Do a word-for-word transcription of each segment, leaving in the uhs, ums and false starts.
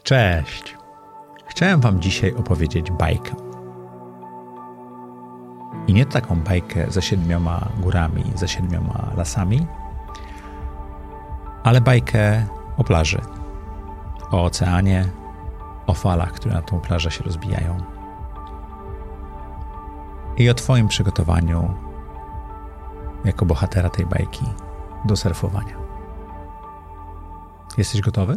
Cześć! Chciałem wam dzisiaj opowiedzieć bajkę. I nie taką bajkę za siedmioma górami, za siedmioma lasami, ale bajkę o plaży, o oceanie, o falach, które na tą plażę się rozbijają. I o twoim przygotowaniu jako bohatera tej bajki do surfowania. Jesteś gotowy?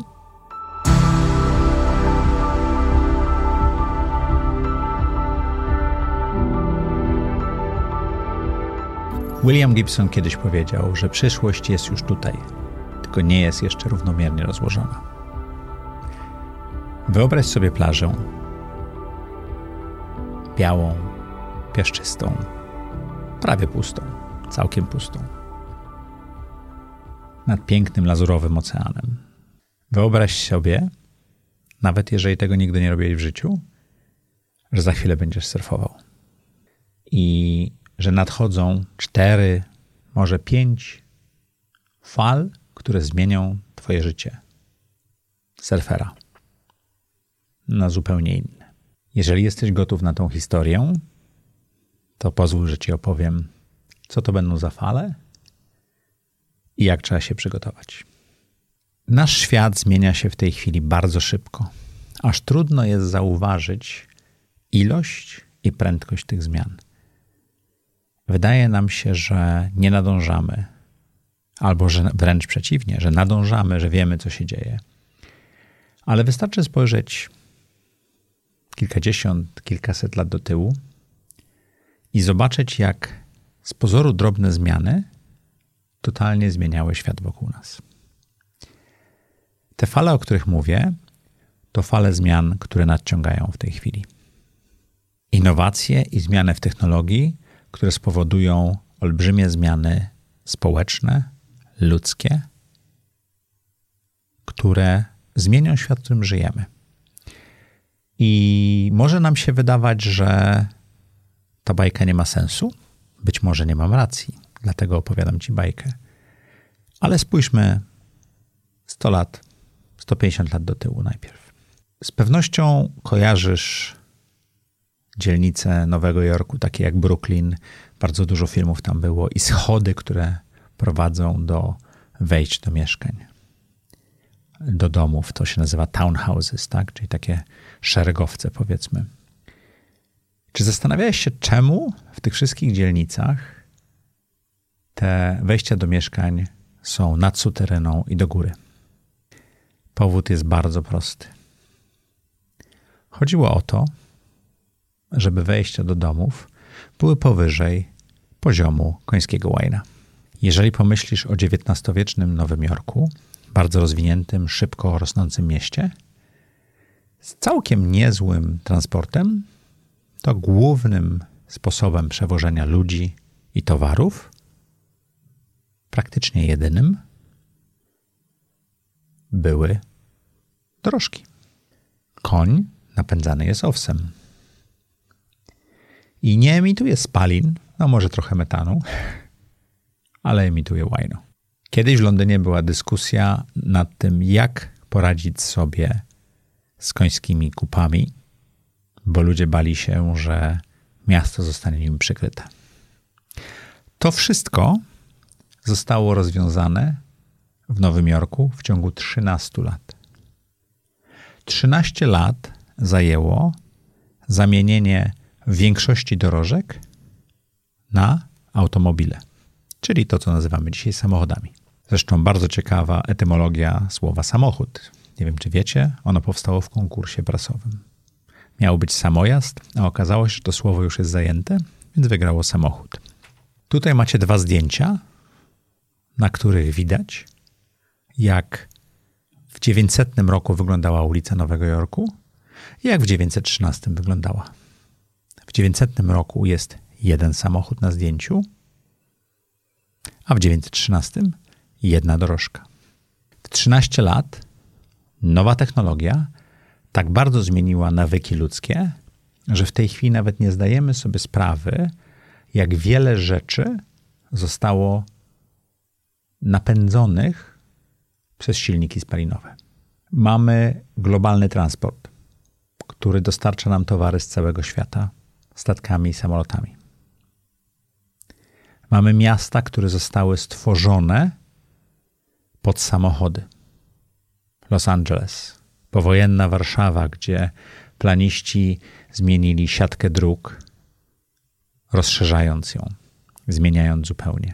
William Gibson kiedyś powiedział, że przyszłość jest już tutaj, tylko nie jest jeszcze równomiernie rozłożona. Wyobraź sobie plażę białą, piaszczystą, prawie pustą, całkiem pustą, nad pięknym, lazurowym oceanem. Wyobraź sobie, nawet jeżeli tego nigdy nie robiłeś w życiu, że za chwilę będziesz surfował. I że nadchodzą cztery, może pięć fal, które zmienią twoje życie surfera na zupełnie inne. Jeżeli jesteś gotów na tą historię, to pozwól, że ci opowiem, co to będą za fale i jak trzeba się przygotować. Nasz świat zmienia się w tej chwili bardzo szybko, aż trudno jest zauważyć ilość i prędkość tych zmian. Wydaje nam się, że nie nadążamy, albo że wręcz przeciwnie, że nadążamy, że wiemy, co się dzieje. Ale wystarczy spojrzeć kilkadziesiąt, kilkaset lat do tyłu i zobaczyć, jak z pozoru drobne zmiany totalnie zmieniały świat wokół nas. Te fale, o których mówię, to fale zmian, które nadciągają w tej chwili. Innowacje i zmiany w technologii, które spowodują olbrzymie zmiany społeczne, ludzkie, które zmienią świat, w którym żyjemy. I może nam się wydawać, że ta bajka nie ma sensu. Być może nie mam racji, dlatego opowiadam ci bajkę. Ale spójrzmy sto lat, sto pięćdziesiąt lat do tyłu najpierw. Z pewnością kojarzysz dzielnice Nowego Jorku, takie jak Brooklyn. Bardzo dużo filmów tam było i schody, które prowadzą do wejść do mieszkań, do domów. To się nazywa townhouses, tak? Czyli takie szeregowce, powiedzmy. Czy zastanawiałeś się, czemu w tych wszystkich dzielnicach te wejścia do mieszkań są nad sutereną i do góry? Powód jest bardzo prosty. Chodziło o to, żeby wejścia do domów były powyżej poziomu końskiego łajna. Jeżeli pomyślisz o dziewiętnastowiecznym Nowym Jorku, bardzo rozwiniętym, szybko rosnącym mieście, z całkiem niezłym transportem, to głównym sposobem przewożenia ludzi i towarów, praktycznie jedynym, były dorożki. Koń napędzany jest owsem. I nie emituje spalin, no może trochę metanu, ale emituje łajno. Kiedyś w Londynie była dyskusja nad tym, jak poradzić sobie z końskimi kupami, bo ludzie bali się, że miasto zostanie nim przykryte. To wszystko zostało rozwiązane w Nowym Jorku w ciągu trzynastu lat. trzynaście lat zajęło zamienienie większości dorożek na automobile, czyli to, co nazywamy dzisiaj samochodami. Zresztą bardzo ciekawa etymologia słowa samochód. Nie wiem, czy wiecie, ono powstało w konkursie prasowym. Miał być samojazd, a okazało się, że to słowo już jest zajęte, więc wygrało samochód. Tutaj macie dwa zdjęcia, na których widać, jak w dziewięćsetnym roku wyglądała ulica Nowego Jorku i jak w dziewięćset trzynastym wyglądała. W dziewięćsetnym roku jest jeden samochód na zdjęciu, a w dziewięćset trzynastym jedna dorożka. W trzynaście lat nowa technologia tak bardzo zmieniła nawyki ludzkie, że w tej chwili nawet nie zdajemy sobie sprawy, jak wiele rzeczy zostało napędzonych przez silniki spalinowe. Mamy globalny transport, który dostarcza nam towary z całego świata statkami i samolotami. Mamy miasta, które zostały stworzone pod samochody. Los Angeles, powojenna Warszawa, gdzie planiści zmienili siatkę dróg, rozszerzając ją, zmieniając zupełnie.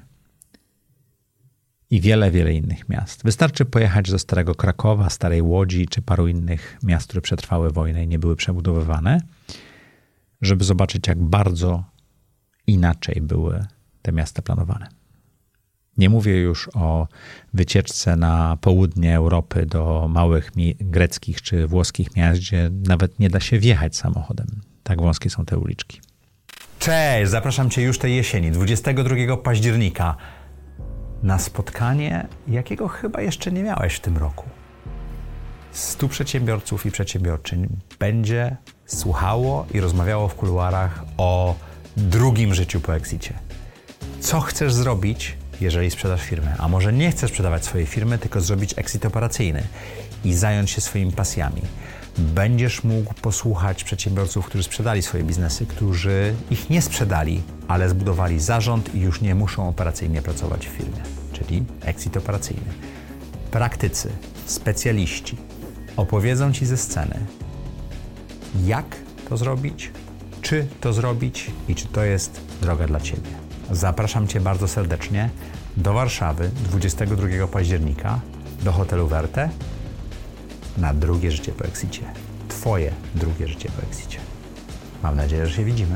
I wiele, wiele innych miast. Wystarczy pojechać do Starego Krakowa, Starej Łodzi czy paru innych miast, które przetrwały wojnę i nie były przebudowywane, żeby zobaczyć, jak bardzo inaczej były te miasta planowane. Nie mówię już o wycieczce na południe Europy do małych mi- greckich czy włoskich miast, gdzie nawet nie da się wjechać samochodem. Tak wąskie są te uliczki. Cześć, zapraszam Cię już tej jesieni, dwudziestego drugiego października, na spotkanie, jakiego chyba jeszcze nie miałeś w tym roku. Stu przedsiębiorców i przedsiębiorczyń będzie słuchało i rozmawiało w kuluarach o drugim życiu po exicie. Co chcesz zrobić, jeżeli sprzedasz firmę? A może nie chcesz sprzedawać swojej firmy, tylko zrobić exit operacyjny i zająć się swoimi pasjami. Będziesz mógł posłuchać przedsiębiorców, którzy sprzedali swoje biznesy, którzy ich nie sprzedali, ale zbudowali zarząd i już nie muszą operacyjnie pracować w firmie, czyli exit operacyjny. Praktycy, specjaliści opowiedzą Ci ze sceny, jak to zrobić, czy to zrobić i czy to jest droga dla Ciebie. Zapraszam Cię bardzo serdecznie do Warszawy dwudziestego drugiego października do hotelu Werte na drugie życie po exicie. Twoje drugie życie po exicie. Mam nadzieję, że się widzimy.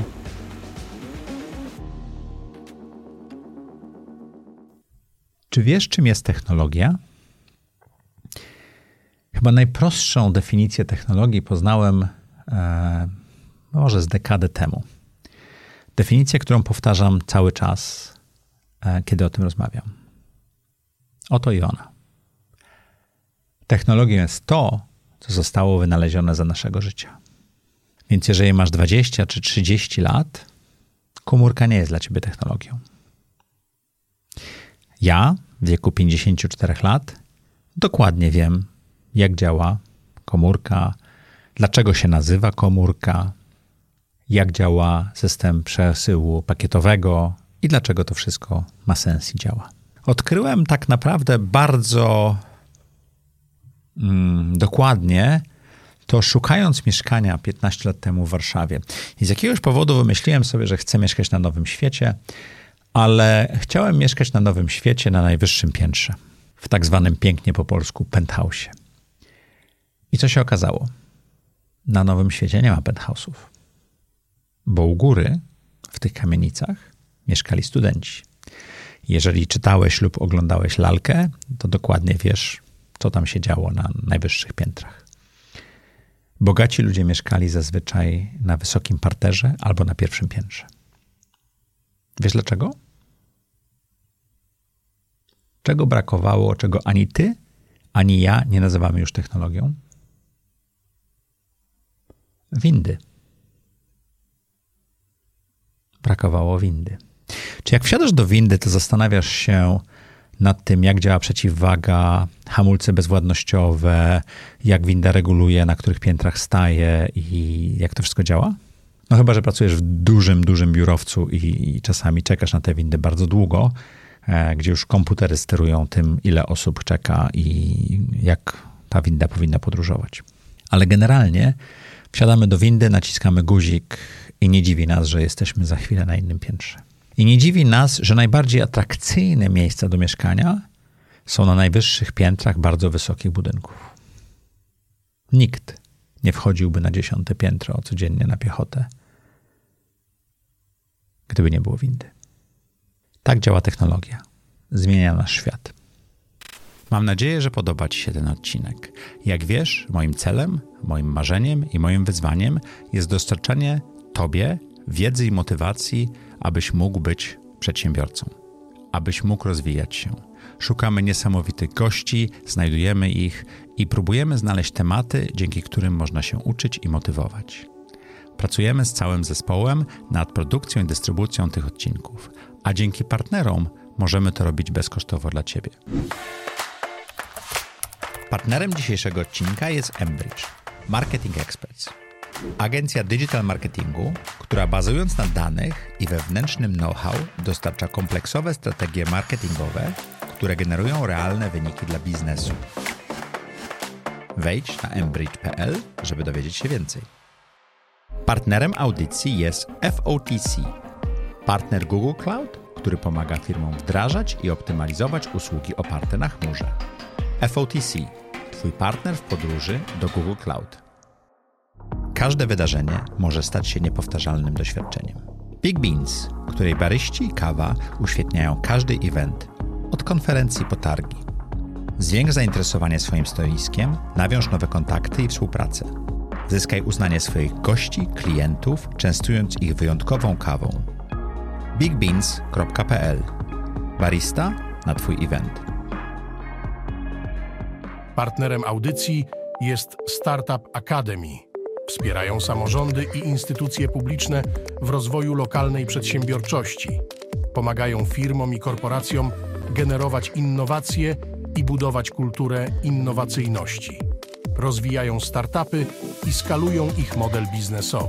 Czy wiesz, czym jest technologia? Chyba najprostszą definicję technologii poznałem e, może z dekadę temu. Definicję, którą powtarzam cały czas, e, kiedy o tym rozmawiam. Oto i ona. Technologią jest to, co zostało wynalezione za naszego życia. Więc jeżeli masz dwadzieścia czy trzydzieści lat, komórka nie jest dla ciebie technologią. Ja w wieku pięćdziesięciu czterech lat dokładnie wiem, jak działa komórka, dlaczego się nazywa komórka, jak działa system przesyłu pakietowego i dlaczego to wszystko ma sens i działa. Odkryłem tak naprawdę bardzo mm, dokładnie to szukając mieszkania piętnaście lat temu w Warszawie. I z jakiegoś powodu wymyśliłem sobie, że chcę mieszkać na Nowym Świecie, ale chciałem mieszkać na Nowym Świecie na najwyższym piętrze, w tak zwanym pięknie po polsku penthouse'ie. I co się okazało? Na Nowym Świecie nie ma penthouse'ów, bo u góry, w tych kamienicach, mieszkali studenci. Jeżeli czytałeś lub oglądałeś lalkę, to dokładnie wiesz, co tam się działo na najwyższych piętrach. Bogaci ludzie mieszkali zazwyczaj na wysokim parterze albo na pierwszym piętrze. Wiesz dlaczego? Czego brakowało, czego ani ty, ani ja nie nazywamy już technologią? Windy. Brakowało windy. Czy jak wsiadasz do windy, to zastanawiasz się nad tym, jak działa przeciwwaga, hamulce bezwładnościowe, jak winda reguluje, na których piętrach staje i jak to wszystko działa? No chyba, że pracujesz w dużym, dużym biurowcu i, i czasami czekasz na te windy bardzo długo, e, gdzie już komputery sterują tym, ile osób czeka i jak ta winda powinna podróżować. Ale generalnie wsiadamy do windy, naciskamy guzik i nie dziwi nas, że jesteśmy za chwilę na innym piętrze. I nie dziwi nas, że najbardziej atrakcyjne miejsca do mieszkania są na najwyższych piętrach bardzo wysokich budynków. Nikt nie wchodziłby na dziesiąte piętro codziennie na piechotę, gdyby nie było windy. Tak działa technologia. Zmienia nasz świat. Mam nadzieję, że podoba Ci się ten odcinek. Jak wiesz, moim celem, moim marzeniem i moim wyzwaniem jest dostarczanie Tobie wiedzy i motywacji, abyś mógł być przedsiębiorcą, abyś mógł rozwijać się. Szukamy niesamowitych gości, znajdujemy ich i próbujemy znaleźć tematy, dzięki którym można się uczyć i motywować. Pracujemy z całym zespołem nad produkcją i dystrybucją tych odcinków, a dzięki partnerom możemy to robić bezkosztowo dla Ciebie. Partnerem dzisiejszego odcinka jest Enbridge, Marketing Experts. Agencja digital marketingu, która bazując na danych i wewnętrznym know-how dostarcza kompleksowe strategie marketingowe, które generują realne wyniki dla biznesu. Wejdź na enbridge kropka p l, żeby dowiedzieć się więcej. Partnerem audycji jest F O T C, partner Google Cloud, który pomaga firmom wdrażać i optymalizować usługi oparte na chmurze. F O T C, twój partner w podróży do Google Cloud. Każde wydarzenie może stać się niepowtarzalnym doświadczeniem. Big Beans, której baryści i kawa uświetniają każdy event, od konferencji po targi. Zwiększ zainteresowanie swoim stoiskiem, nawiąż nowe kontakty i współpracę. Zyskaj uznanie swoich gości, klientów, częstując ich wyjątkową kawą. big beans kropka p l. Barista na twój event. Partnerem audycji jest Startup Academy. Wspierają samorządy i instytucje publiczne w rozwoju lokalnej przedsiębiorczości. Pomagają firmom i korporacjom generować innowacje i budować kulturę innowacyjności. Rozwijają startupy i skalują ich model biznesowy.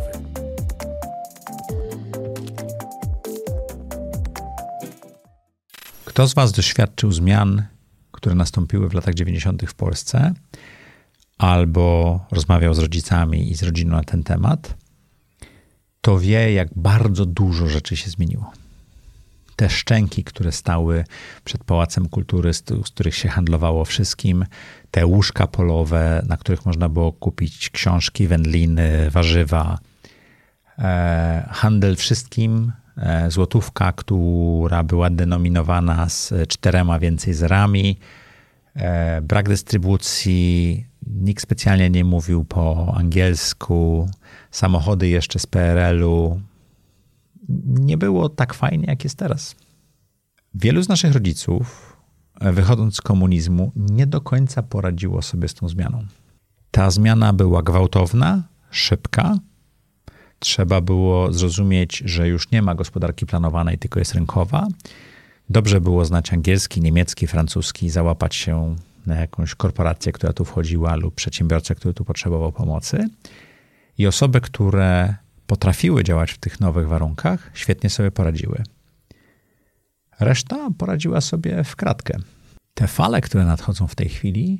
Kto z Was doświadczył zmian, które nastąpiły w latach dziewięćdziesiątych w Polsce, albo rozmawiał z rodzicami i z rodziną na ten temat, to wie, jak bardzo dużo rzeczy się zmieniło. Te szczęki, które stały przed Pałacem Kultury, z których się handlowało wszystkim, te łóżka polowe, na których można było kupić książki, wędliny, warzywa, e, handel wszystkim, e, złotówka, która była denominowana z czterema więcej zerami, e, brak dystrybucji, nikt specjalnie nie mówił po angielsku, samochody jeszcze z P R L-u. Nie było tak fajnie, jak jest teraz. Wielu z naszych rodziców, wychodząc z komunizmu, nie do końca poradziło sobie z tą zmianą. Ta zmiana była gwałtowna, szybka. Trzeba było zrozumieć, że już nie ma gospodarki planowanej, tylko jest rynkowa. Dobrze było znać angielski, niemiecki, francuski, załapać się na jakąś korporację, która tu wchodziła, lub przedsiębiorcę, który tu potrzebował pomocy. I osoby, które potrafiły działać w tych nowych warunkach, świetnie sobie poradziły. Reszta poradziła sobie w kratkę. Te fale, które nadchodzą w tej chwili,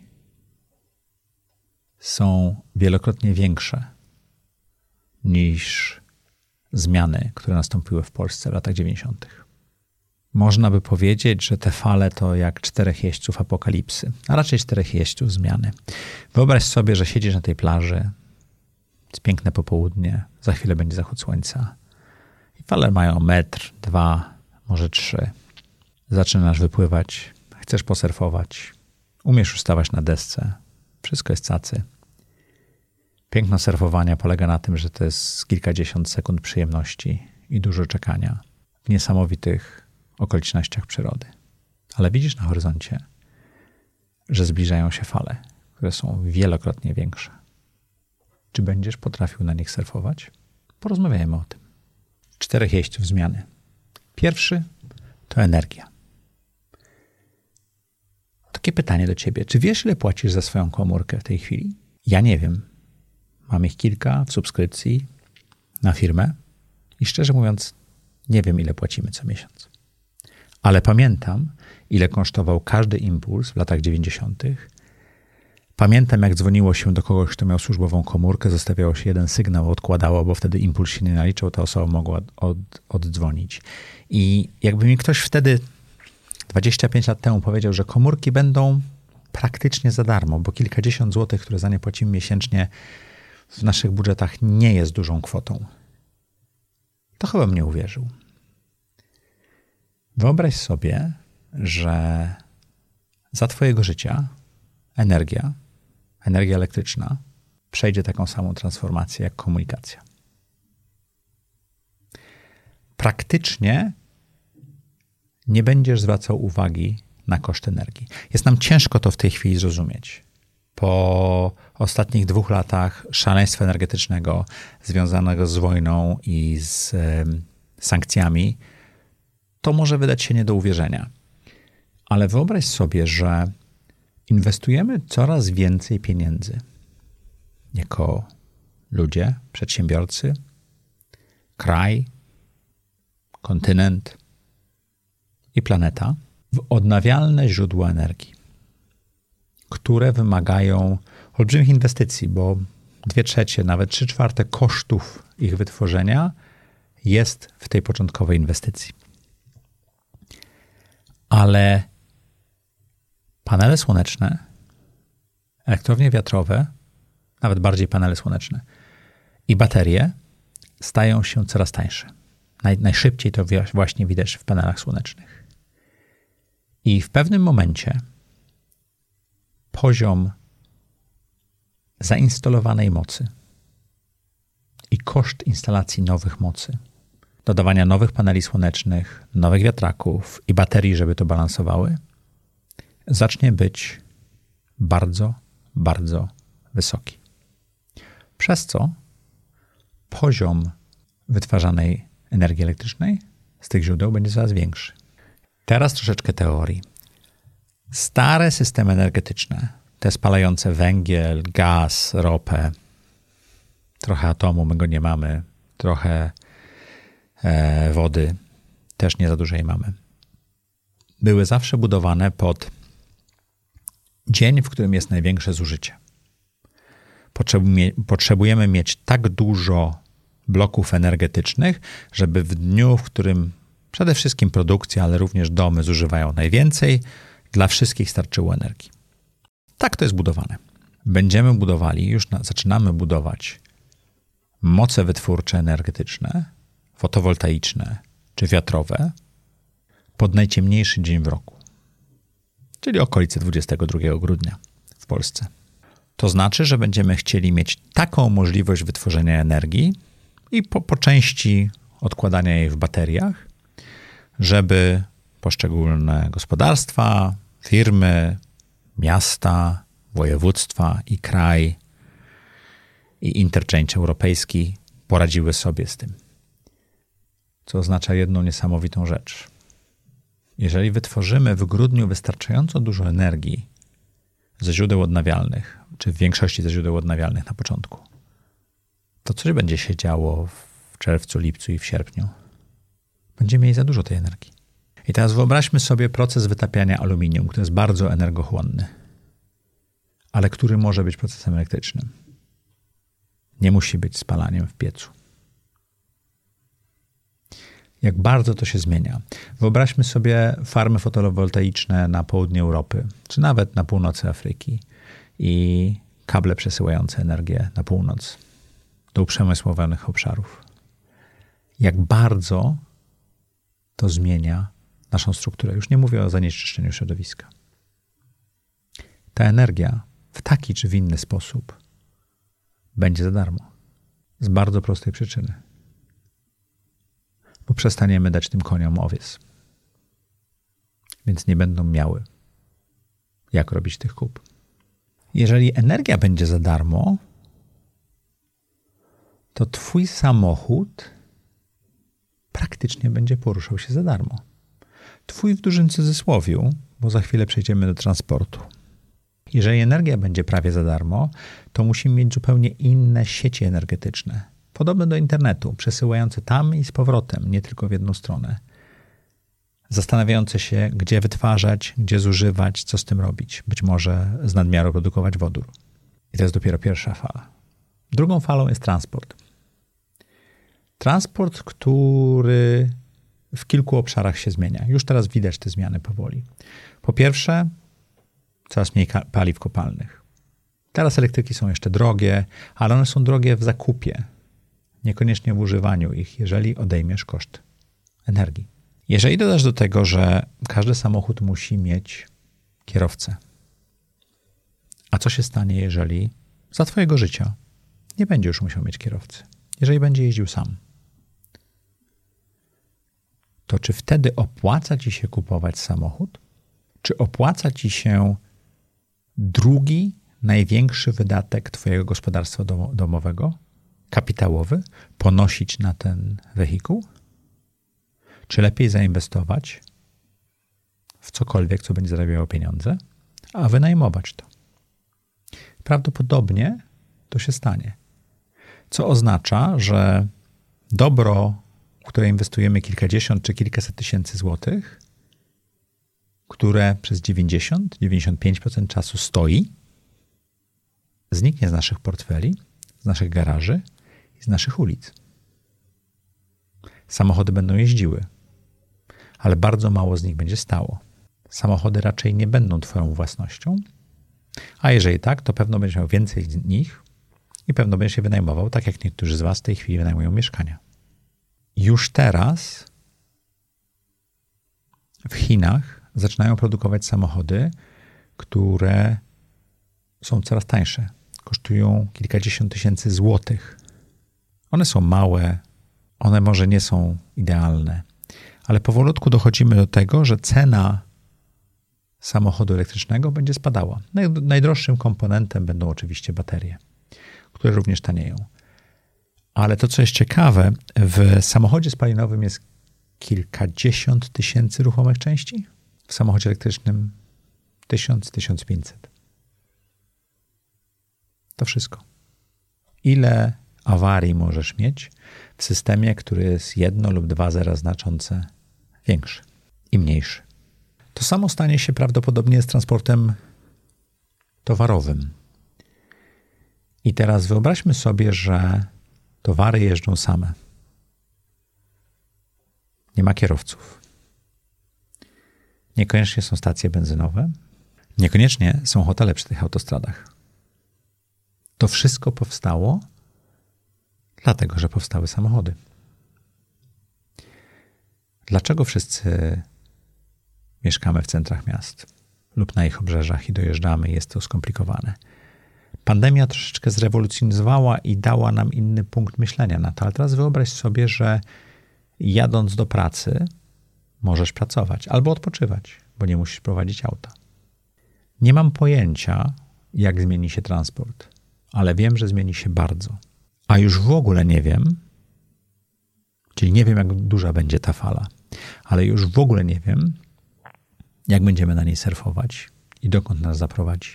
są wielokrotnie większe niż zmiany, które nastąpiły w Polsce w latach dziewięćdziesiątych. Można by powiedzieć, że te fale to jak czterech jeźdźców apokalipsy, a raczej czterech jeźdźców zmiany. Wyobraź sobie, że siedzisz na tej plaży, jest piękne popołudnie, za chwilę będzie zachód słońca i fale mają metr, dwa, może trzy. Zaczynasz wypływać, chcesz posurfować, umiesz już stawać na desce, wszystko jest cacy. Piękno surfowania polega na tym, że to jest kilkadziesiąt sekund przyjemności i dużo czekania w niesamowitych okolicznościach przyrody. Ale widzisz na horyzoncie, że zbliżają się fale, które są wielokrotnie większe. Czy będziesz potrafił na nich surfować? Porozmawiajmy o tym. Czterech jeźdźców zmiany. Pierwszy to energia. Takie pytanie do ciebie. Czy wiesz, ile płacisz za swoją komórkę w tej chwili? Ja nie wiem. Mam ich kilka w subskrypcji na firmę i szczerze mówiąc nie wiem, ile płacimy co miesiąc. Ale pamiętam, ile kosztował każdy impuls w latach dziewięćdziesiątych. Pamiętam, jak dzwoniło się do kogoś, kto miał służbową komórkę, zostawiało się jeden sygnał, odkładało, bo wtedy impuls się nie naliczył, ta osoba mogła od, oddzwonić. I jakby mi ktoś wtedy dwadzieścia pięć lat temu powiedział, że komórki będą praktycznie za darmo, bo kilkadziesiąt złotych, które za nie płacimy miesięcznie, w naszych budżetach nie jest dużą kwotą, to chyba mnie uwierzył. Wyobraź sobie, że za twojego życia energia, energia elektryczna przejdzie taką samą transformację jak komunikacja. Praktycznie nie będziesz zwracał uwagi na koszt energii. Jest nam ciężko to w tej chwili zrozumieć. Po ostatnich dwóch latach szaleństwa energetycznego związanego z wojną i z y, sankcjami, to może wydać się nie do uwierzenia. Ale wyobraź sobie, że Inwestujemy coraz więcej pieniędzy jako ludzie, przedsiębiorcy, kraj, kontynent i planeta w odnawialne źródła energii, które wymagają olbrzymich inwestycji, bo dwie trzecie, nawet trzy czwarte kosztów ich wytworzenia jest w tej początkowej inwestycji. Ale panele słoneczne, elektrownie wiatrowe, nawet bardziej panele słoneczne i baterie stają się coraz tańsze. Naj, najszybciej to właśnie widać w panelach słonecznych. I w pewnym momencie poziom zainstalowanej mocy i koszt instalacji nowych mocy, dodawania nowych paneli słonecznych, nowych wiatraków i baterii, żeby to balansowały, zacznie być bardzo, bardzo wysoki. Przez co poziom wytwarzanej energii elektrycznej z tych źródeł będzie coraz większy. Teraz troszeczkę teorii. Stare systemy energetyczne, te spalające węgiel, gaz, ropę, trochę atomu, my go nie mamy, trochę e, wody, też nie za dużo jej mamy, były zawsze budowane pod dzień, w którym jest największe zużycie. Potrzebujemy mieć tak dużo bloków energetycznych, żeby w dniu, w którym przede wszystkim produkcja, ale również domy zużywają najwięcej, dla wszystkich starczyło energii. Tak to jest budowane. Będziemy budowali, już na, zaczynamy budować moce wytwórcze energetyczne, fotowoltaiczne czy wiatrowe pod najciemniejszy dzień w roku, czyli okolice dwudziestego drugiego grudnia w Polsce. To znaczy, że będziemy chcieli mieć taką możliwość wytworzenia energii i po, po części odkładania jej w bateriach, żeby poszczególne gospodarstwa, firmy, miasta, województwa i kraj i interchange europejski poradziły sobie z tym. Co oznacza jedną niesamowitą rzecz. Jeżeli wytworzymy w grudniu wystarczająco dużo energii ze źródeł odnawialnych, czy w większości ze źródeł odnawialnych na początku, to coś będzie się działo w czerwcu, lipcu i w sierpniu. Będziemy mieli za dużo tej energii. I teraz wyobraźmy sobie proces wytapiania aluminium, który jest bardzo energochłonny, ale który może być procesem elektrycznym. Nie musi być spalaniem w piecu. Jak bardzo to się zmienia. Wyobraźmy sobie farmy fotowoltaiczne na południu Europy, czy nawet na północy Afryki i kable przesyłające energię na północ do uprzemysłowionych obszarów. Jak bardzo to zmienia naszą strukturę. Już nie mówię o zanieczyszczeniu środowiska. Ta energia w taki czy w inny sposób będzie za darmo. Z bardzo prostej przyczyny. Bo przestaniemy dać tym koniom owiec. Więc nie będą miały jak robić tych kup. Jeżeli energia będzie za darmo, to twój samochód praktycznie będzie poruszał się za darmo. Twój w dużym cudzysłowiu, bo za chwilę przejdziemy do transportu. Jeżeli energia będzie prawie za darmo, to musimy mieć zupełnie inne sieci energetyczne. Podobne do internetu, przesyłające tam i z powrotem, nie tylko w jedną stronę. Zastanawiające się, gdzie wytwarzać, gdzie zużywać, co z tym robić. Być może z nadmiaru produkować wodór. I to jest dopiero pierwsza fala. Drugą falą jest transport. Transport, który w kilku obszarach się zmienia. Już teraz widać te zmiany powoli. Po pierwsze, coraz mniej paliw kopalnych. Teraz elektryki są jeszcze drogie, ale one są drogie w zakupie, niekoniecznie w używaniu ich, jeżeli odejmiesz koszt energii. Jeżeli dodasz do tego, że każdy samochód musi mieć kierowcę, a co się stanie, jeżeli za twojego życia nie będzie już musiał mieć kierowcy, jeżeli będzie jeździł sam, to czy wtedy opłaca ci się kupować samochód? Czy opłaca ci się drugi największy wydatek twojego gospodarstwa domowego, kapitałowy, ponosić na ten wehikuł? Czy lepiej zainwestować w cokolwiek, co będzie zarabiało pieniądze, a wynajmować to. Prawdopodobnie to się stanie. Co oznacza, że dobro, w które inwestujemy kilkadziesiąt czy kilkaset tysięcy złotych, które przez dziewięćdziesiąt do dziewięćdziesięciu pięciu procent czasu stoi, zniknie z naszych portfeli, z naszych garaży i z naszych ulic. Samochody będą jeździły, ale bardzo mało z nich będzie stało. Samochody raczej nie będą twoją własnością, a jeżeli tak, to pewno będziesz miał więcej z nich i pewno będziesz je wynajmował, tak jak niektórzy z was w tej chwili wynajmują mieszkania. Już teraz w Chinach zaczynają produkować samochody, które są coraz tańsze. Kosztują kilkadziesiąt tysięcy złotych. One są małe, one może nie są idealne, ale powolutku dochodzimy do tego, że cena samochodu elektrycznego będzie spadała. Najdroższym komponentem będą oczywiście baterie, które również tanieją. Ale to, co jest ciekawe, w samochodzie spalinowym jest kilkadziesiąt tysięcy ruchomych części, w samochodzie elektrycznym tysiąc, tysiąc pięćset. To wszystko. Ile awarii możesz mieć w systemie, który jest jedno lub dwa zera znaczące większy i mniejszy? To samo stanie się prawdopodobnie z transportem towarowym. I teraz wyobraźmy sobie, że towary jeżdżą same. Nie ma kierowców. Niekoniecznie są stacje benzynowe. Niekoniecznie są hotele przy tych autostradach. To wszystko powstało dlatego, że powstały samochody. Dlaczego wszyscy mieszkamy w centrach miast lub na ich obrzeżach i dojeżdżamy, jest to skomplikowane? Pandemia troszeczkę zrewolucjonizowała i dała nam inny punkt myślenia na to, ale teraz wyobraź sobie, że jadąc do pracy możesz pracować albo odpoczywać, bo nie musisz prowadzić auta. Nie mam pojęcia, jak zmieni się transport, ale wiem, że zmieni się bardzo. A już w ogóle nie wiem, czyli nie wiem, jak duża będzie ta fala, ale już w ogóle nie wiem, jak będziemy na niej surfować i dokąd nas zaprowadzi.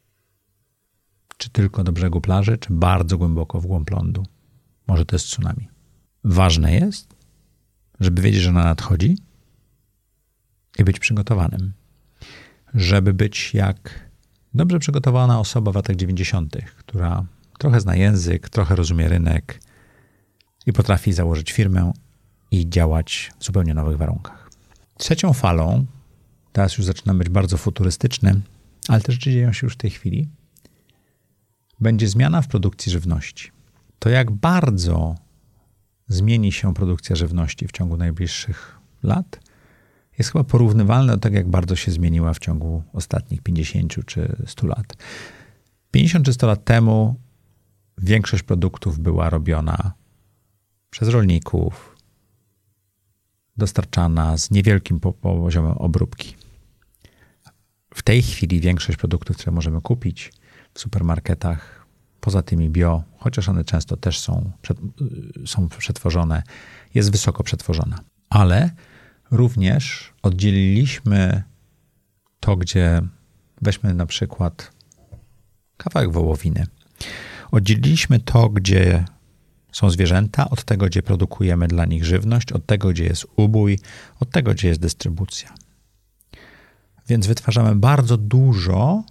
Czy tylko do brzegu plaży, czy bardzo głęboko w głąb lądu. Może to jest tsunami. Ważne jest, żeby wiedzieć, że ona nadchodzi i być przygotowanym. Żeby być jak dobrze przygotowana osoba w latach dziewięćdziesiątych, która trochę zna język, trochę rozumie rynek i potrafi założyć firmę i działać w zupełnie nowych warunkach. Trzecią falą, teraz już zaczyna być bardzo futurystyczny, ale te rzeczy dzieją się już w tej chwili, będzie zmiana w produkcji żywności. To jak bardzo zmieni się produkcja żywności w ciągu najbliższych lat, jest chyba porównywalne do tego, jak bardzo się zmieniła w ciągu ostatnich pięćdziesięciu czy stu lat. pięćdziesiąt czy sto lat temu większość produktów była robiona przez rolników, dostarczana z niewielkim poziomem obróbki. W tej chwili większość produktów, które możemy kupić w supermarketach, poza tymi bio, chociaż one często też są, są przetworzone, jest wysoko przetworzona. Ale również oddzieliliśmy to, gdzie weźmy na przykład kawałek wołowiny. Oddzieliliśmy to, gdzie są zwierzęta, od tego, gdzie produkujemy dla nich żywność, od tego, gdzie jest ubój, od tego, gdzie jest dystrybucja. Więc wytwarzamy bardzo dużo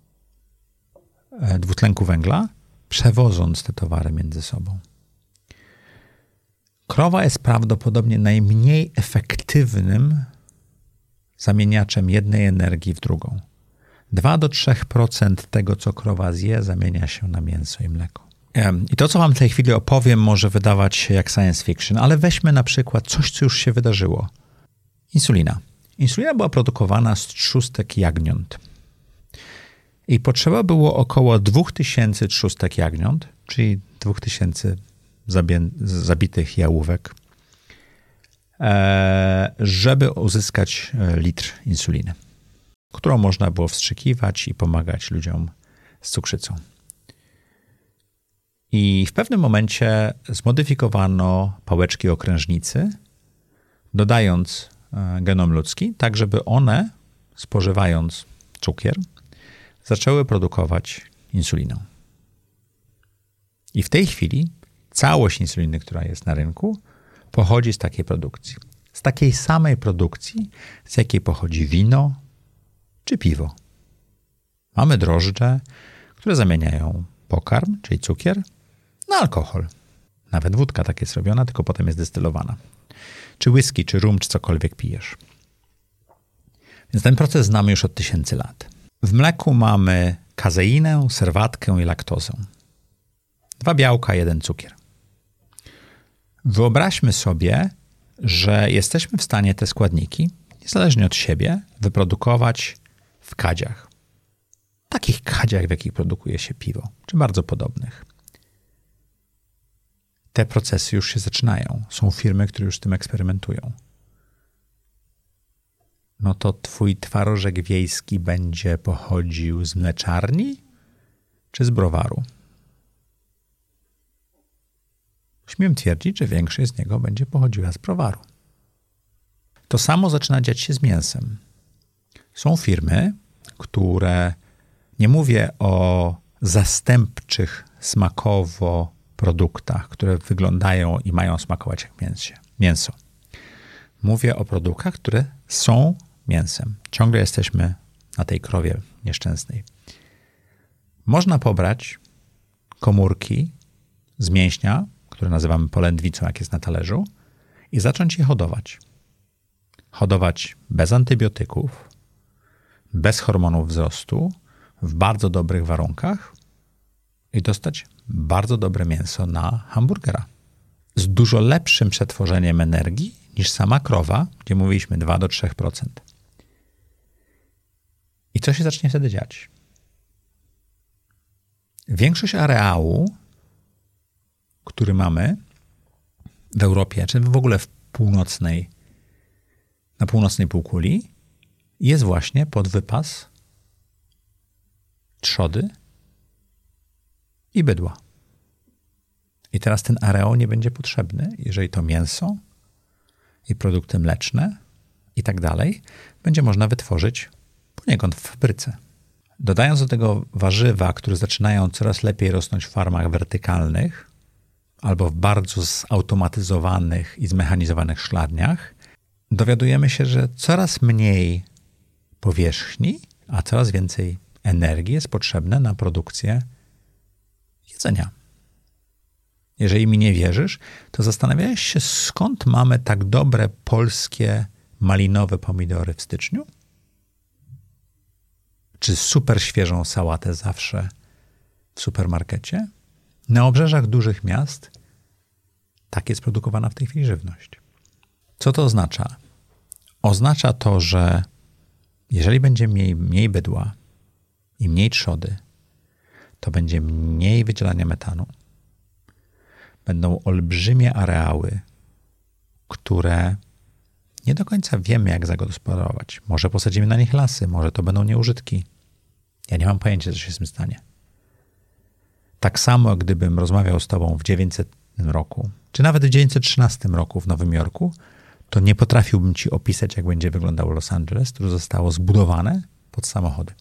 dwutlenku węgla, przewodząc te towary między sobą. Krowa jest prawdopodobnie najmniej efektywnym zamieniaczem jednej energii w drugą. dwa do trzech procent tego, co krowa zje, zamienia się na mięso i mleko. I to, co wam w tej chwili opowiem, może wydawać się jak science fiction, ale weźmy na przykład coś, co już się wydarzyło. Insulina. Insulina była produkowana z trzustek jagniąt. I potrzeba było około dwa tysiące trzustek jagniąt, czyli dwa tysiące zabitych jałówek, żeby uzyskać litr insuliny, którą można było wstrzykiwać i pomagać ludziom z cukrzycą. I w pewnym momencie zmodyfikowano pałeczki okrężnicy, dodając genom ludzki, tak żeby one, spożywając cukier, zaczęły produkować insulinę. I w tej chwili całość insuliny, która jest na rynku, pochodzi z takiej produkcji. Z takiej samej produkcji, z jakiej pochodzi wino czy piwo. Mamy drożdże, które zamieniają pokarm, czyli cukier, na alkohol. Nawet wódka tak jest robiona, tylko potem jest destylowana. Czy whisky, czy rum, czy cokolwiek pijesz. Więc ten proces znamy już od tysięcy lat. W mleku mamy kazeinę, serwatkę i laktozę. Dwa białka, jeden cukier. Wyobraźmy sobie, że jesteśmy w stanie te składniki, niezależnie od siebie, wyprodukować w kadziach. Takich kadziach, w jakich produkuje się piwo, czy bardzo podobnych. Te procesy już się zaczynają. Są firmy, które już z tym eksperymentują. No to twój twarożek wiejski będzie pochodził z mleczarni czy z browaru? Śmiem twierdzić, że większość z niego będzie pochodziła z browaru. To samo zaczyna dziać się z mięsem. Są firmy, które, nie mówię o zastępczych smakowo produktach, które wyglądają i mają smakować jak mięsie, mięso. Mówię o produktach, które są mięsem. Ciągle jesteśmy na tej krowie nieszczęsnej. Można pobrać komórki z mięśnia, które nazywamy polędwicą, jak jest na talerzu, i zacząć je hodować. Hodować bez antybiotyków, bez hormonów wzrostu, w bardzo dobrych warunkach i dostać bardzo dobre mięso na hamburgera. Z dużo lepszym przetworzeniem energii niż sama krowa, gdzie mówiliśmy dwa do trzech procent. I co się zacznie wtedy dziać? Większość areału, który mamy w Europie, czy w ogóle w północnej, na północnej półkuli, jest właśnie pod wypas trzody i bydła. I teraz ten areał nie będzie potrzebny, jeżeli to mięso i produkty mleczne i tak dalej będzie można wytworzyć poniekąd w fabryce. Dodając do tego warzywa, które zaczynają coraz lepiej rosnąć w farmach wertykalnych albo w bardzo zautomatyzowanych i zmechanizowanych szklarniach, dowiadujemy się, że coraz mniej powierzchni, a coraz więcej energii jest potrzebne na produkcję jedzenia. Jeżeli mi nie wierzysz, to zastanawiałeś się, skąd mamy tak dobre polskie malinowe pomidory w styczniu? Czy super świeżą sałatę zawsze w supermarkecie? Na obrzeżach dużych miast tak jest produkowana w tej chwili żywność. Co to oznacza? Oznacza to, że jeżeli będzie mniej, mniej bydła i mniej trzody, to będzie mniej wydzielania metanu. Będą olbrzymie areały, które nie do końca wiemy, jak zagospodarować. Może posadzimy na nich lasy, może to będą nieużytki. Ja nie mam pojęcia, co się z tym stanie. Tak samo, gdybym rozmawiał z tobą w dziewięćsetnym roku, czy nawet w dziewięćset trzynastym roku w Nowym Jorku, to nie potrafiłbym ci opisać, jak będzie wyglądało Los Angeles, które zostało zbudowane pod samochody.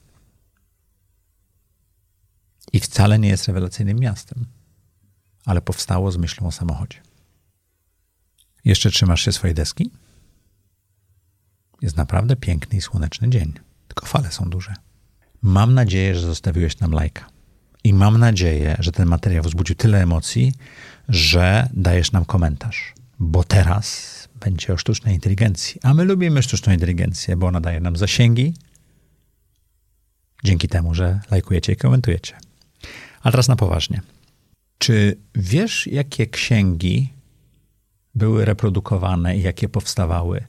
I wcale nie jest rewelacyjnym miastem, ale powstało z myślą o samochodzie. Jeszcze trzymasz się swojej deski? Jest naprawdę piękny i słoneczny dzień, tylko fale są duże. Mam nadzieję, że zostawiłeś nam lajka. I mam nadzieję, że ten materiał wzbudził tyle emocji, że dajesz nam komentarz. Bo teraz będzie o sztucznej inteligencji. A my lubimy sztuczną inteligencję, bo ona daje nam zasięgi. Dzięki temu, że lajkujecie i komentujecie. A teraz na poważnie. Czy wiesz, jakie księgi były reprodukowane i jakie powstawały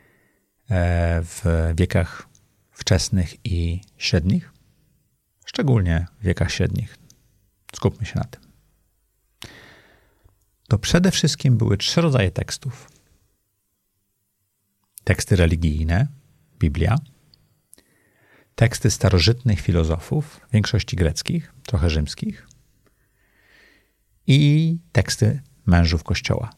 w wiekach wczesnych i średnich? Szczególnie w wiekach średnich. Skupmy się na tym. To przede wszystkim były trzy rodzaje tekstów. Teksty religijne, Biblia, teksty starożytnych filozofów, w większości greckich, trochę rzymskich, i teksty mężów Kościoła,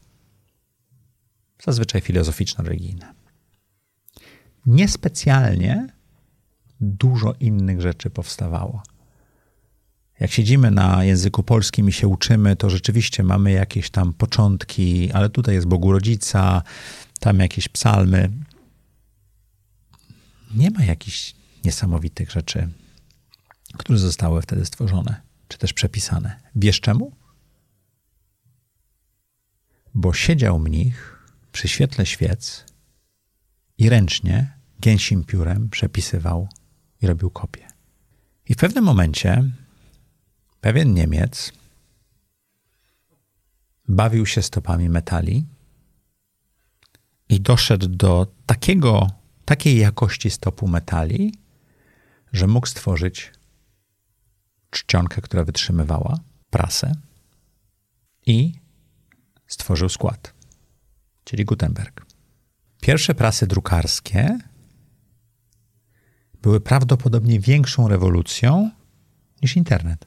zazwyczaj filozoficzno-religijne. Niespecjalnie dużo innych rzeczy powstawało. Jak siedzimy na języku polskim i się uczymy, to rzeczywiście mamy jakieś tam początki, ale tutaj jest Bogu Rodzica, tam jakieś psalmy. Nie ma jakichś niesamowitych rzeczy, które zostały wtedy stworzone, czy też przepisane. Wiesz czemu? Bo siedział mnich przy świetle świec i ręcznie, gęsim piórem przepisywał i robił kopie. I w pewnym momencie pewien Niemiec bawił się stopami metali i doszedł do takiego, takiej jakości stopu metali, że mógł stworzyć czcionkę, która wytrzymywała prasę i stworzył skład, czyli Gutenberg. Pierwsze prasy drukarskie były prawdopodobnie większą rewolucją niż internet.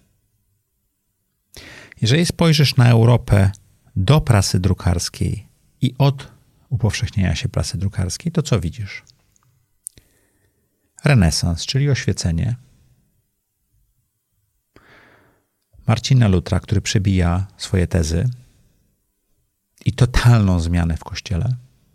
Jeżeli spojrzysz na Europę do prasy drukarskiej i od upowszechnienia się prasy drukarskiej, to co widzisz? Renesans, czyli oświecenie. Marcina Lutra, który przebija swoje tezy i totalną zmianę w Kościele.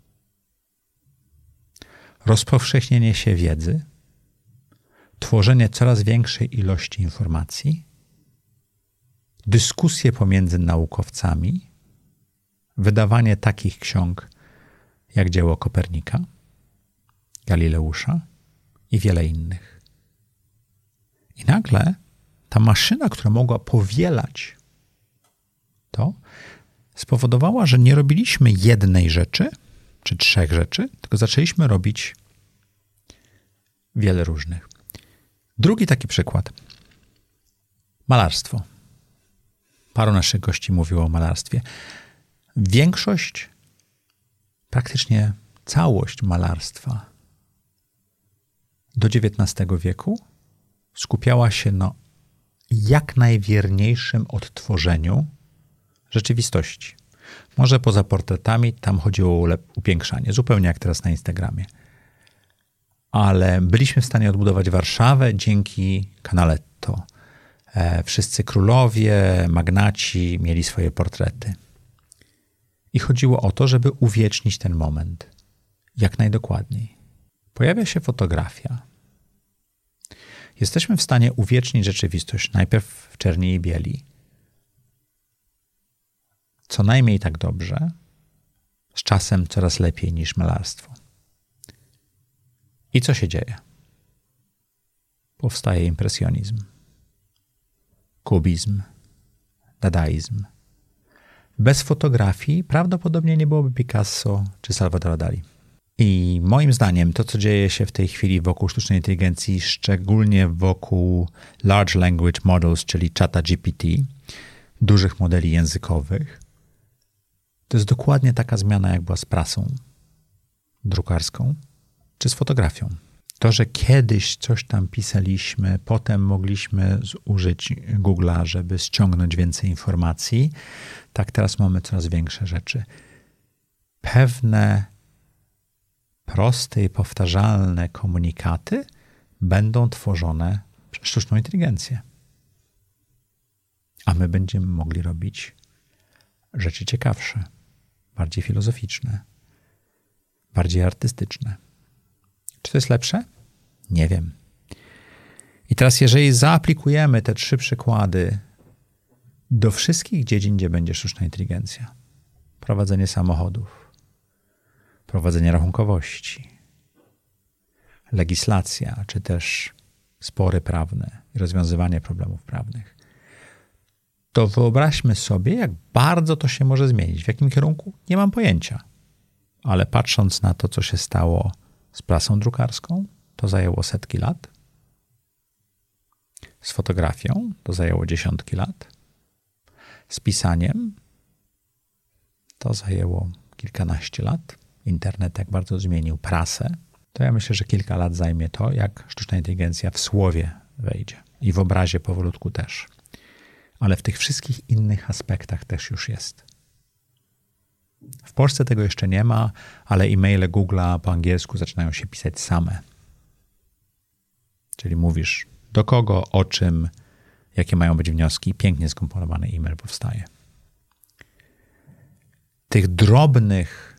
Rozpowszechnienie się wiedzy, tworzenie coraz większej ilości informacji, dyskusje pomiędzy naukowcami, wydawanie takich ksiąg jak dzieło Kopernika, Galileusza i wiele innych. I nagle ta maszyna, która mogła powielać to, spowodowała, że nie robiliśmy jednej rzeczy, czy trzech rzeczy, tylko zaczęliśmy robić wiele różnych. Drugi taki przykład. Malarstwo. Paru naszych gości mówiło o malarstwie. Większość, praktycznie całość malarstwa do dziewiętnastego wieku skupiała się na jak najwierniejszym odtworzeniu rzeczywistości. Może poza portretami, tam chodziło o upiększanie, zupełnie jak teraz na Instagramie. Ale byliśmy w stanie odbudować Warszawę dzięki Canaletto. E, wszyscy królowie, magnaci mieli swoje portrety. I chodziło o to, żeby uwiecznić ten moment jak najdokładniej. Pojawia się fotografia. Jesteśmy w stanie uwiecznić rzeczywistość najpierw w czerni i bieli. Co najmniej tak dobrze, z czasem coraz lepiej niż malarstwo. I co się dzieje? Powstaje impresjonizm, kubizm, dadaizm. Bez fotografii prawdopodobnie nie byłoby Picasso czy Salvadora Dali. I moim zdaniem to, co dzieje się w tej chwili wokół sztucznej inteligencji, szczególnie wokół Large Language Models, czyli czata G P T, dużych modeli językowych, to jest dokładnie taka zmiana, jak była z prasą drukarską czy z fotografią. To, że kiedyś coś tam pisaliśmy, potem mogliśmy użyć Google'a, żeby ściągnąć więcej informacji, tak teraz mamy coraz większe rzeczy. Pewne proste i powtarzalne komunikaty będą tworzone przez sztuczną inteligencję. A my będziemy mogli robić rzeczy ciekawsze, bardziej filozoficzne, bardziej artystyczne. Czy to jest lepsze? Nie wiem. I teraz, jeżeli zaaplikujemy te trzy przykłady do wszystkich dziedzin, gdzie będzie sztuczna inteligencja, prowadzenie samochodów, prowadzenie rachunkowości, legislacja, czy też spory prawne i rozwiązywanie problemów prawnych, to wyobraźmy sobie, jak bardzo to się może zmienić. W jakim kierunku? Nie mam pojęcia. Ale patrząc na to, co się stało z prasą drukarską, to zajęło setki lat. Z fotografią to zajęło dziesiątki lat. Z pisaniem to zajęło kilkanaście lat. Internet jak bardzo zmienił prasę. To ja myślę, że kilka lat zajmie to, jak sztuczna inteligencja w słowie wejdzie. I w obrazie powolutku też. Ale w tych wszystkich innych aspektach też już jest. W Polsce tego jeszcze nie ma, ale e-maile Google'a po angielsku zaczynają się pisać same. Czyli mówisz do kogo, o czym, jakie mają być wnioski. Pięknie skomponowany e-mail powstaje. Tych drobnych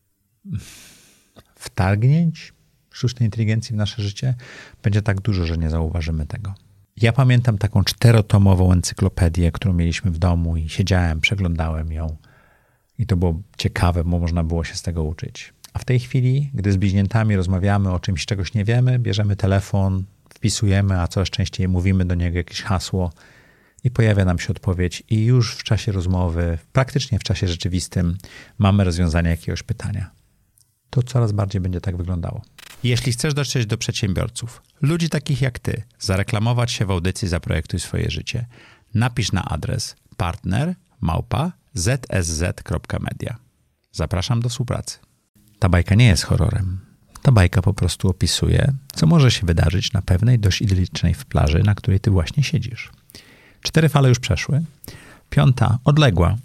wtargnięć sztucznej inteligencji w nasze życie będzie tak dużo, że nie zauważymy tego. Ja pamiętam taką czterotomową encyklopedię, którą mieliśmy w domu i siedziałem, przeglądałem ją i to było ciekawe, bo można było się z tego uczyć. A w tej chwili, gdy z bliźniętami rozmawiamy o czymś, czegoś nie wiemy, bierzemy telefon, wpisujemy, a coraz częściej mówimy do niego jakieś hasło i pojawia nam się odpowiedź i już w czasie rozmowy, praktycznie w czasie rzeczywistym mamy rozwiązanie jakiegoś pytania. To coraz bardziej będzie tak wyglądało. Jeśli chcesz dotrzeć do przedsiębiorców, ludzi takich jak ty, zareklamować się w audycji Zaprojektuj swoje życie, napisz na adres partner małpa z s z kropka media. Zapraszam do współpracy. Ta bajka nie jest horrorem. Ta bajka po prostu opisuje, co może się wydarzyć na pewnej dość idylicznej plaży, na której ty właśnie siedzisz. Cztery fale już przeszły. Piąta, odległa.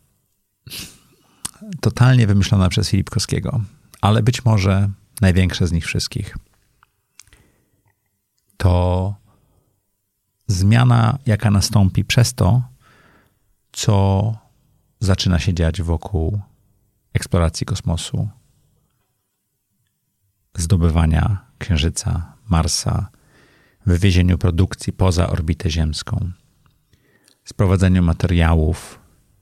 Totalnie wymyślona przez Filipkowskiego, ale być może największe z nich wszystkich. To zmiana, jaka nastąpi przez to, co zaczyna się dziać wokół eksploracji kosmosu, zdobywania Księżyca, Marsa, wywiezieniu produkcji poza orbitę ziemską, sprowadzeniu materiałów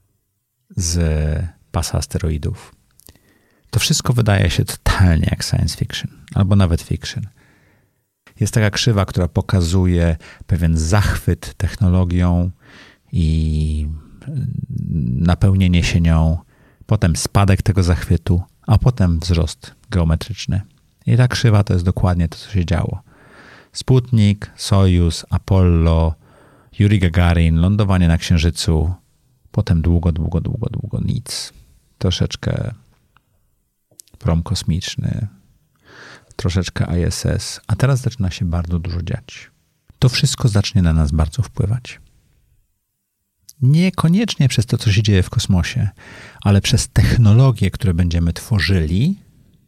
z pasa asteroidów. To wszystko wydaje się totalnie jak science fiction, albo nawet fiction. Jest taka krzywa, która pokazuje pewien zachwyt technologią i napełnienie się nią, potem spadek tego zachwytu, a potem wzrost geometryczny. I ta krzywa to jest dokładnie to, co się działo. Sputnik, Sojus, Apollo, Juri Gagarin, lądowanie na Księżycu, potem długo, długo, długo, długo nic. Troszeczkę prom kosmiczny, troszeczkę I S S, a teraz zaczyna się bardzo dużo dziać. To wszystko zacznie na nas bardzo wpływać. Niekoniecznie przez to, co się dzieje w kosmosie, ale przez technologie, które będziemy tworzyli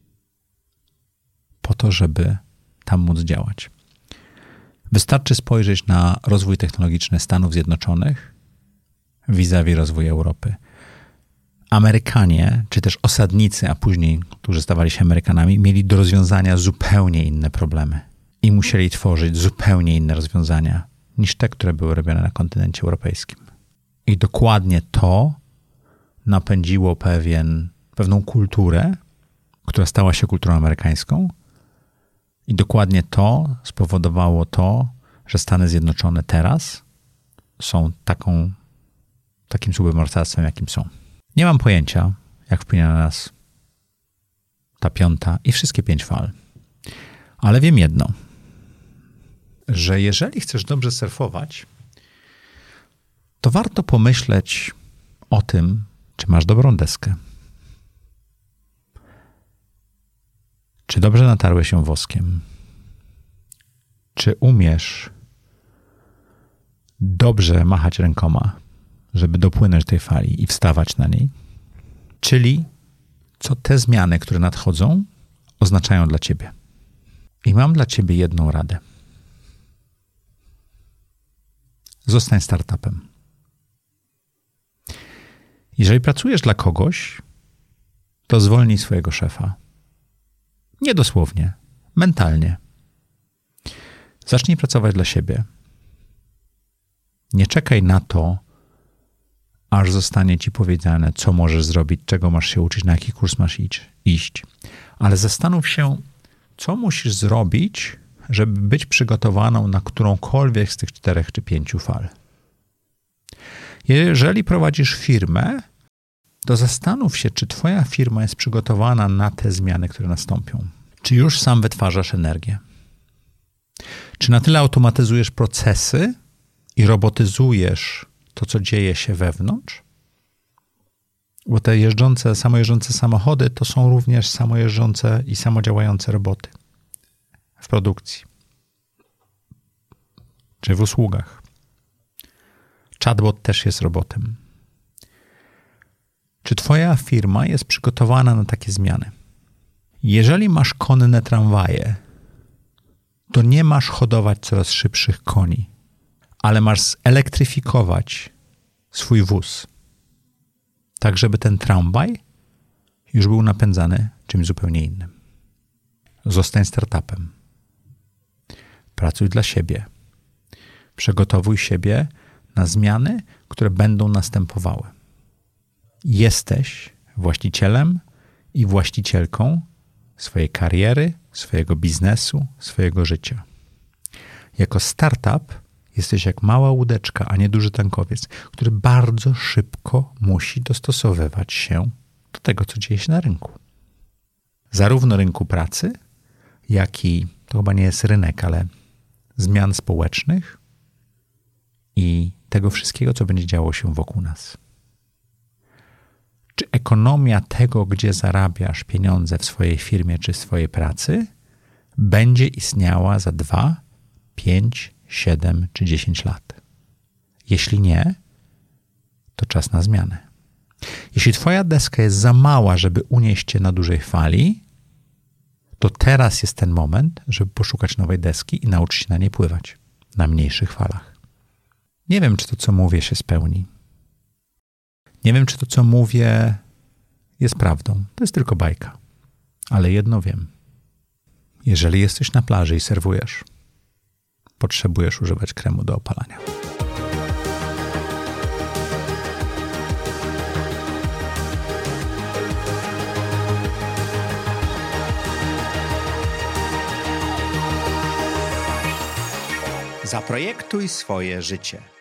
po to, żeby tam móc działać. Wystarczy spojrzeć na rozwój technologiczny Stanów Zjednoczonych vis-a-vis rozwój Europy. Amerykanie, czy też osadnicy, a później, którzy stawali się Amerykanami, mieli do rozwiązania zupełnie inne problemy i musieli tworzyć zupełnie inne rozwiązania niż te, które były robione na kontynencie europejskim. I dokładnie to napędziło pewien, pewną kulturę, która stała się kulturą amerykańską, i dokładnie to spowodowało to, że Stany Zjednoczone teraz są taką, takim supermocarstwem, jakim są. Nie mam pojęcia, jak wpłynie na nas ta piąta i wszystkie pięć fal. Ale wiem jedno, że jeżeli chcesz dobrze surfować, to warto pomyśleć o tym, czy masz dobrą deskę. Czy dobrze natarłeś się woskiem? Czy umiesz dobrze machać rękoma, żeby dopłynąć tej fali i wstawać na niej? Czyli co te zmiany, które nadchodzą, oznaczają dla ciebie. I mam dla ciebie jedną radę. Zostań startupem. Jeżeli pracujesz dla kogoś, to zwolnij swojego szefa. Nie dosłownie, mentalnie. Zacznij pracować dla siebie. Nie czekaj na to, aż zostanie ci powiedziane, co możesz zrobić, czego masz się uczyć, na jaki kurs masz iść. Ale zastanów się, co musisz zrobić, żeby być przygotowaną na którąkolwiek z tych czterech czy pięciu fal. Jeżeli prowadzisz firmę, to zastanów się, czy twoja firma jest przygotowana na te zmiany, które nastąpią. Czy już sam wytwarzasz energię? Czy na tyle automatyzujesz procesy i robotyzujesz to, co dzieje się wewnątrz? Bo te jeżdżące, samojeżdżące samochody to są również samojeżdżące i samodziałające roboty w produkcji czy w usługach. Chatbot też jest robotem. Czy twoja firma jest przygotowana na takie zmiany? Jeżeli masz konne tramwaje, to nie masz hodować coraz szybszych koni, ale masz zelektryfikować swój wóz, tak żeby ten tramwaj już był napędzany czymś zupełnie innym. Zostań startupem. Pracuj dla siebie. Przygotowuj siebie na zmiany, które będą następowały. Jesteś właścicielem i właścicielką swojej kariery, swojego biznesu, swojego życia. Jako startup jesteś jak mała łódeczka, a nie duży tankowiec, który bardzo szybko musi dostosowywać się do tego, co dzieje się na rynku. Zarówno rynku pracy, jak i, to chyba nie jest rynek, ale zmian społecznych i tego wszystkiego, co będzie działo się wokół nas. Czy ekonomia tego, gdzie zarabiasz pieniądze w swojej firmie czy w swojej pracy, będzie istniała za dwa, pięć, siedem czy dziesięć lat? Jeśli nie, to czas na zmianę. Jeśli twoja deska jest za mała, żeby unieść cię na dużej fali, to teraz jest ten moment, żeby poszukać nowej deski i nauczyć się na niej pływać, na mniejszych falach. Nie wiem, czy to, co mówię, się spełni. Nie wiem, czy to, co mówię, jest prawdą. To jest tylko bajka. Ale jedno wiem. Jeżeli jesteś na plaży i serwujesz, potrzebujesz używać kremu do opalania. Zaprojektuj swoje życie.